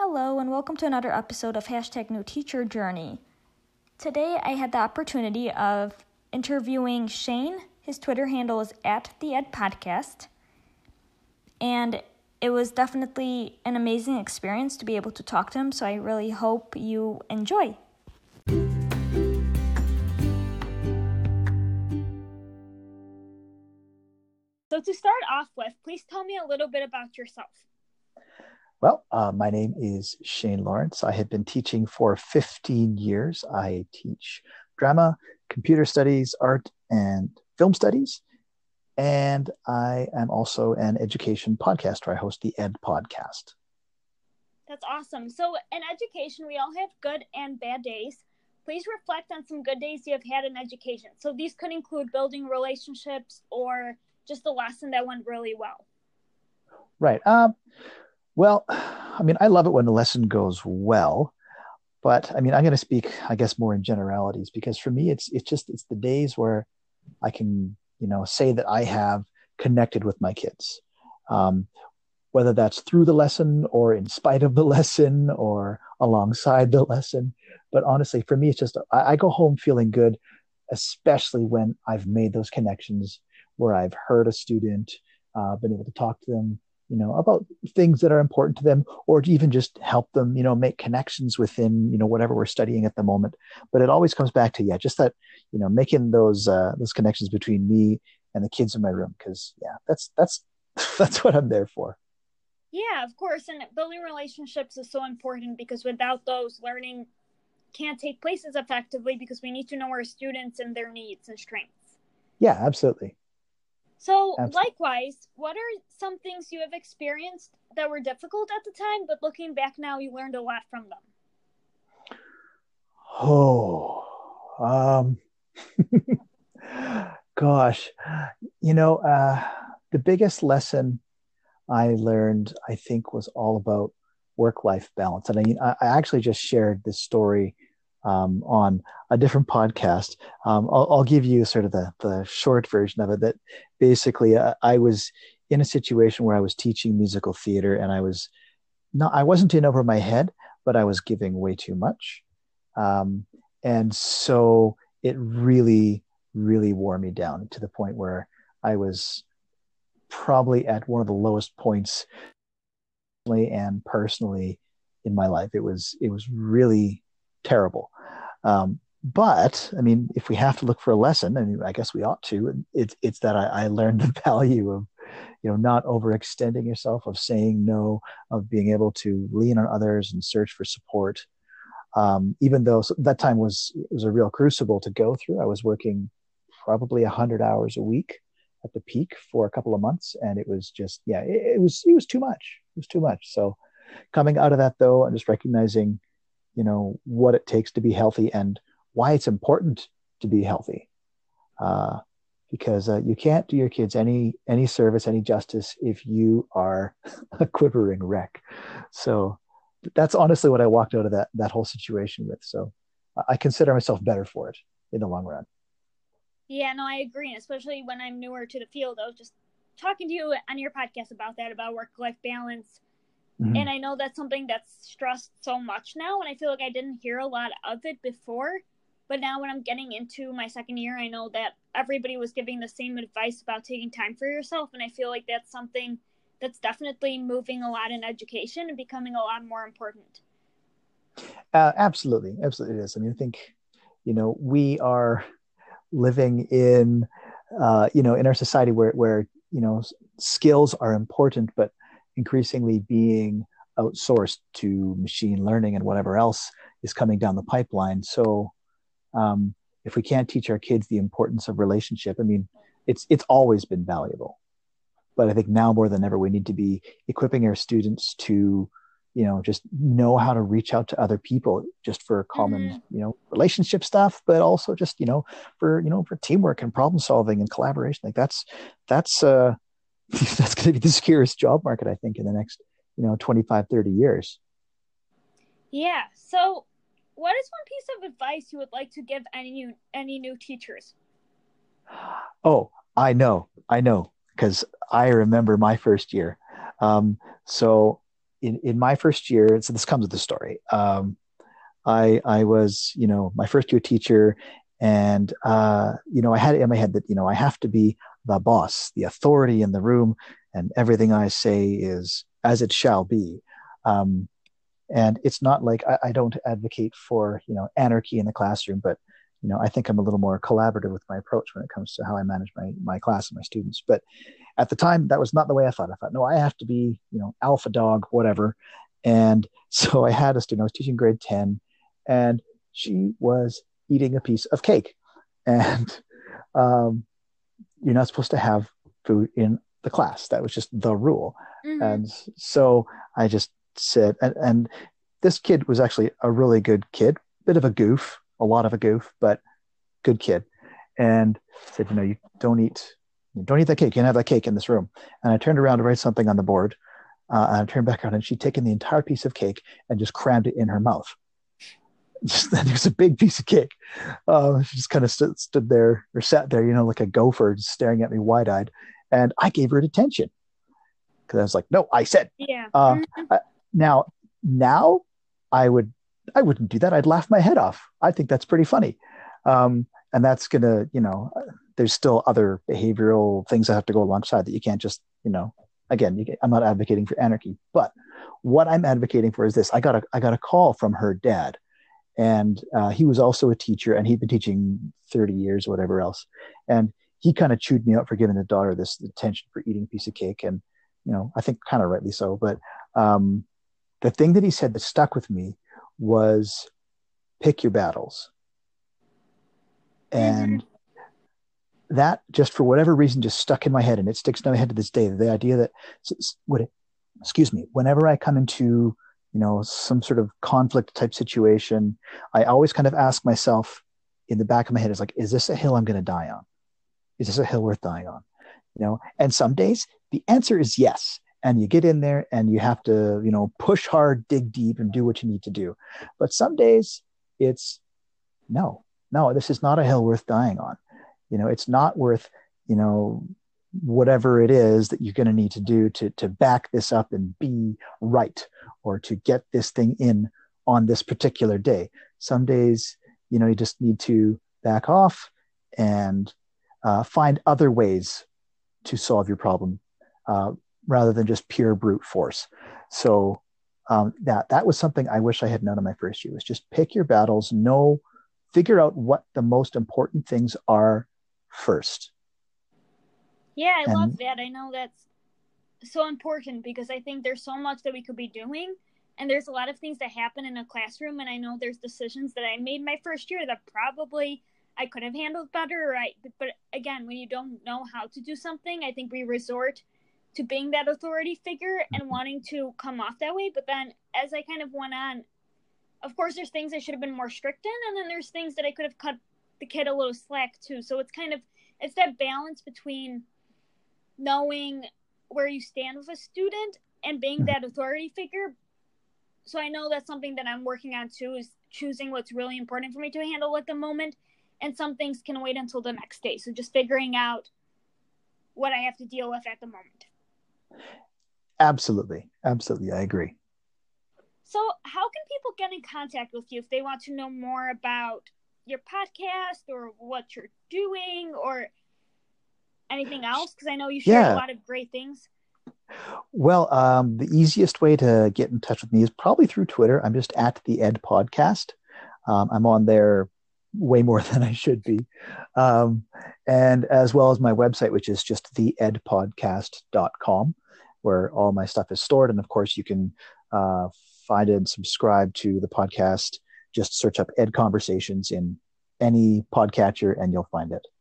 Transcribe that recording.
Hello and welcome to another episode of New Teacher Journey. Today I had the opportunity of interviewing Shane. His Twitter handle is @theedpodcast. And it was definitely an amazing experience to be able to talk to him, so I really hope you enjoy. So to start off with, please tell me a little bit about yourself. Well, my name is Shane Lawrence. I have been teaching for 15 years. I teach drama, computer studies, art, and film studies. And I am also an education podcaster. I host the Ed Podcast. That's awesome. So in education, we all have good and bad days. Please reflect on some good days you have had in education. So these could include building relationships or just a lesson that went really well. Right. Well, I mean, I love it when the lesson goes well, but I mean, I'm going to speak, I guess, more in generalities, because for me, it's the days where I can, say that I have connected with my kids, whether that's through the lesson or in spite of the lesson or alongside the lesson. But honestly, for me, it's just, I go home feeling good, especially when I've made those connections where I've heard a student, been able to talk to them, about things that are important to them, or to even just help them, make connections within, whatever we're studying at the moment. But it always comes back to, just that, making those connections between me and the kids in my room. Cause that's what I'm there for. Yeah, of course. And building relationships is so important, because without those, learning can't take place as effectively, because we need to know our students and their needs and strengths. Yeah, absolutely. So likewise, what are some things you have experienced that were difficult at the time, but looking back now, you learned a lot from them? Gosh, the biggest lesson I learned, I think, was all about work-life balance. And I actually just shared this story on a different podcast. I'll give you sort of the short version of it. That basically, I was in a situation where I was teaching musical theater, and I wasn't in over my head, but I was giving way too much, and so it really, really wore me down to the point where I was probably at one of the lowest points and personally in my life. It was really terrible. But I mean, if we have to look for a lesson, I mean, I guess we ought to. It's that I learned the value of, not overextending yourself, of saying no, of being able to lean on others and search for support. Even though that time was a real crucible to go through. I was working probably 100 hours a week at the peak for a couple of months, and it was just, it was too much. It was too much. So coming out of that, though, and just recognizing, what it takes to be healthy and why it's important to be healthy. Because you can't do your kids any service, any justice if you are a quivering wreck. So that's honestly what I walked out of that whole situation with. So I consider myself better for it in the long run. Yeah, no, I agree. Especially when I'm newer to the field. I was just talking to you on your podcast about work-life balance. Mm-hmm. And I know that's something that's stressed so much now. And I feel like I didn't hear a lot of it before. But now when I'm getting into my second year, I know that everybody was giving the same advice about taking time for yourself. And I feel like that's something that's definitely moving a lot in education and becoming a lot more important. Absolutely. Absolutely it is. I mean, I think, we are living in, in our society where skills are important, but increasingly being outsourced to machine learning and whatever else is coming down the pipeline. So if we can't teach our kids the importance of relationship, I mean, it's always been valuable, but I think now more than ever, we need to be equipping our students to, just know how to reach out to other people just for common, relationship stuff, but also just, for teamwork and problem solving and collaboration. Like that's going to be the scariest job market, I think, in the next, 25, 30 years. Yeah. So what is one piece of advice you would like to give any new teachers? Oh, I know, because I remember my first year. So in my first year, so this comes with the story. I was, my first year teacher, and I had it in my head that I have to be the boss, the authority in the room, and everything I say is as it shall be. And it's not like I don't advocate for anarchy in the classroom, but I think I'm a little more collaborative with my approach when it comes to how I manage my class and my students. But at the time, that was not the way I thought. I thought, no, I have to be alpha dog, whatever. And so I had a student. I was teaching grade 10, and she was eating a piece of cake. And you're not supposed to have food in the class. That was just the rule. Mm-hmm. And so I just said, and this kid was actually a really good kid, bit of a goof, a lot of a goof, but good kid. And said, you don't eat that cake. You can't have that cake in this room. And I turned around to write something on the board. And I turned back around, and she'd taken the entire piece of cake and just crammed it in her mouth. It was a big piece of cake. She just kind of stood there or sat there, like a gopher, just staring at me wide-eyed. And I gave her attention because I was like, "No, I said." Yeah. Now I wouldn't do that. I'd laugh my head off. I think that's pretty funny. And that's gonna, there's still other behavioral things that have to go alongside that. You can't just, again, I'm not advocating for anarchy, but what I'm advocating for is this. I got a call from her dad. And he was also a teacher, and he'd been teaching 30 years, whatever else. And he kind of chewed me out for giving the daughter this attention for eating a piece of cake. And, I think kind of rightly so. But the thing that he said that stuck with me was pick your battles. And that just for whatever reason just stuck in my head, and it sticks in my head to this day. The idea that, whenever I come into some sort of conflict type situation, I always kind of ask myself in the back of my head, is like, is this a hill I'm going to die on? Is this a hill worth dying on? And some days the answer is yes. And you get in there and you have to, push hard, dig deep, and do what you need to do. But some days it's no, this is not a hill worth dying on. It's not worth, whatever it is that you're going to need to do to back this up and be right, or to get this thing in on this particular day. Some days, you just need to back off and find other ways to solve your problem rather than just pure brute force. So that was something I wish I had known in my first year, was just pick your battles, figure out what the most important things are first. Yeah, I love that. I know that's so important because I think there's so much that we could be doing, and there's a lot of things that happen in a classroom, and I know there's decisions that I made my first year that probably I could have handled better, right? But again, when you don't know how to do something, I think we resort to being that authority figure and wanting to come off that way. But then as I kind of went on, of course, there's things I should have been more strict in, and then there's things that I could have cut the kid a little slack too. So it's that balance between knowing where you stand with a student and being that authority figure. So I know that's something that I'm working on too, is choosing what's really important for me to handle at the moment. And some things can wait until the next day. So just figuring out what I have to deal with at the moment. Absolutely. I agree. So how can people get in contact with you if they want to know more about your podcast or what you're doing or anything else? Because I know you share a lot of great things. Well, the easiest way to get in touch with me is probably through Twitter. I'm just at the Ed Podcast. I'm on there way more than I should be. And as well as my website, which is just theedpodcast.com, where all my stuff is stored. And of course, you can find and subscribe to the podcast. Just search up Ed Conversations in any podcatcher and you'll find it.